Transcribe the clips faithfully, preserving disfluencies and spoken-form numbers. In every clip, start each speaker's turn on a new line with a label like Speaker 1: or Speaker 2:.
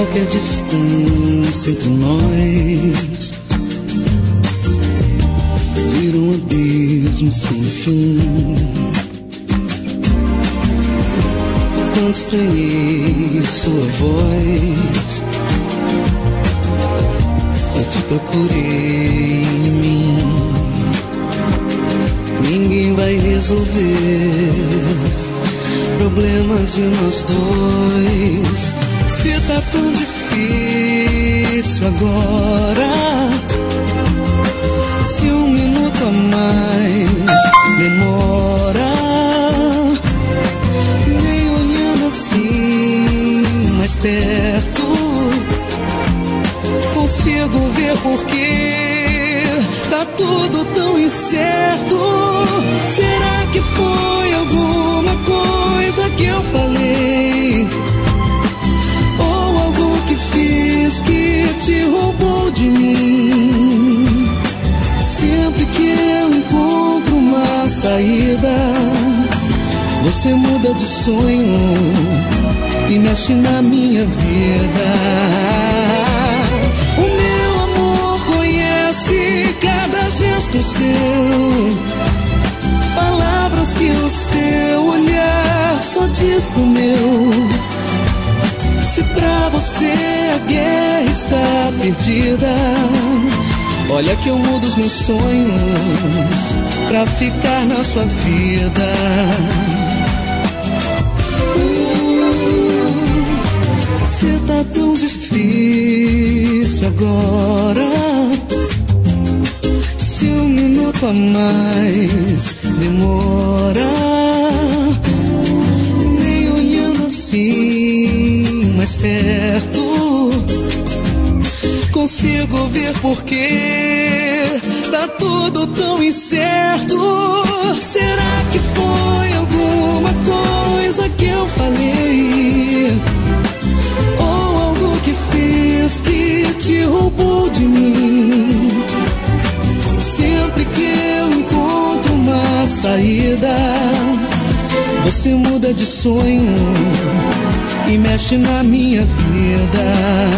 Speaker 1: qualquer distância entre nós vira um abismo sem fim. Quando estranhei sua voz, eu te procurei em mim. Ninguém vai resolver problemas de nós dois. Se tá tão difícil agora, se um minuto a mais demora, nem olhando assim mais perto consigo ver porque tá tudo tão incerto. Será que foi alguma coisa que eu falei, ou algo que fiz que te roubou de mim? Sempre que eu encontro uma saída, você muda de sonho e mexe na minha vida. O meu amor conhece cada gesto seu, palavras que o seu olhar só diz pro meu. Se pra você a guerra está perdida, olha que eu mudo os meus sonhos pra ficar na sua vida. Hum, se tá tão difícil agora, se um minuto a mais demora, nem olhando assim mais perto consigo ver porque tá tudo tão incerto. Será que foi alguma coisa que eu falei, ou algo que fiz que te roubou de mim? Sempre que eu encontro uma saída, você muda de sonho e mexe na minha vida.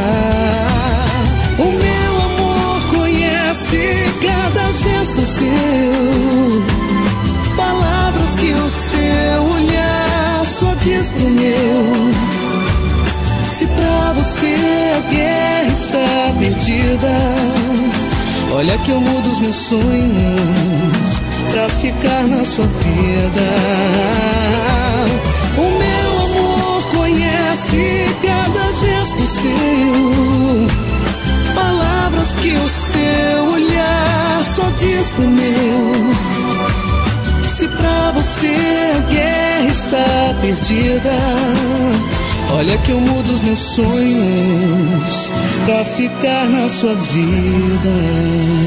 Speaker 1: O meu amor conhece cada gesto seu, palavras que o seu olhar só diz pro meu. Se pra você a guerra está perdida, olha que eu mudo os meus sonhos pra ficar na sua vida. O meu amor conhece cada gesto seu, palavras que o seu olhar só diz pro meu. Se pra você a guerra está perdida, olha que eu mudo os meus sonhos pra ficar na sua vida.